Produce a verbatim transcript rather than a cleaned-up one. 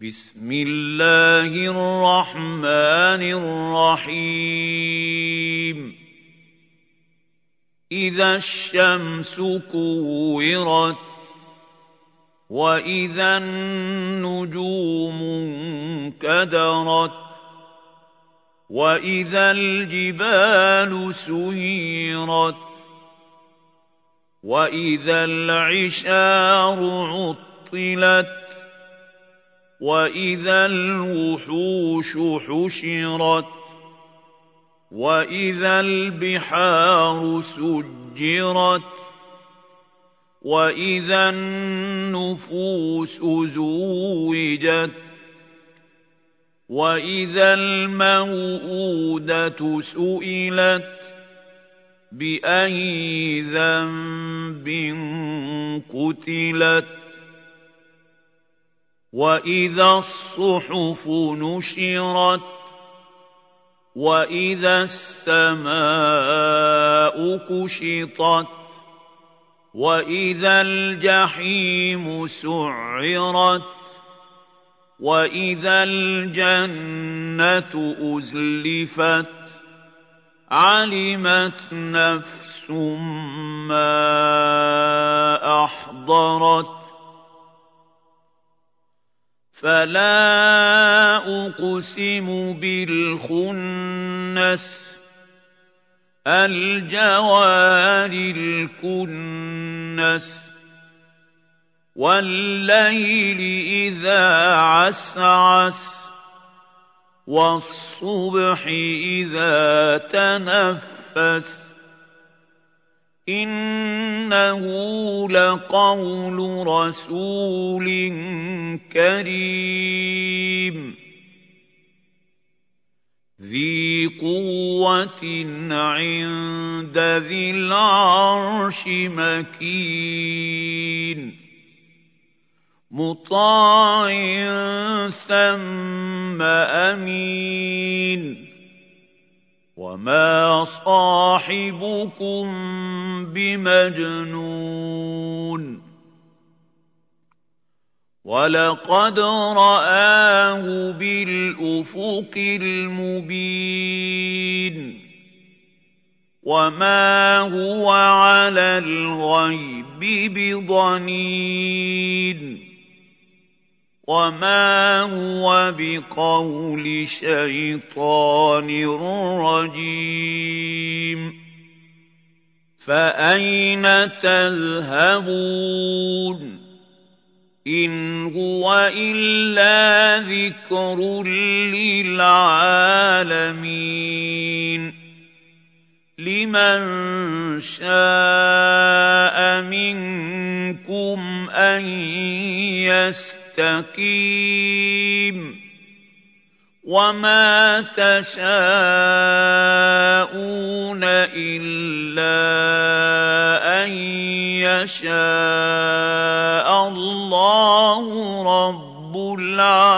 بسم الله الرحمن الرحيم إذا الشمس كورت وإذا النجوم انكدرت وإذا الجبال سيرت وإذا العشار عطلت وإذا الوحوش حشرت وإذا البحار سجرت وإذا النفوس زوجت وإذا الموءودة سئلت بأي ذنب قتلت وإذا الصحف نشرت وإذا السماء كشطت وإذا الجحيم سعرت وإذا الجنة أزلفت علمت نفس ما أحضرت فلا أقسم بالخنس الجوار الكنس والليل إذا عسعس والصبح إذا تنفس إنه لقول رسول كريم ذي قوة عند ذي العرش مكين مطاع ثم أمين وما صاحبكم بمجنون ولقد رآه بالأفق المبين وما هو على الغيب بضنين وما هو بقول شيطان رجيم فأين تذهبون إن هو إلا ذكر للعالمين لمن شاء منكم أن يستقيم وما تشاءون إلا أن يشاء الله رب العالمين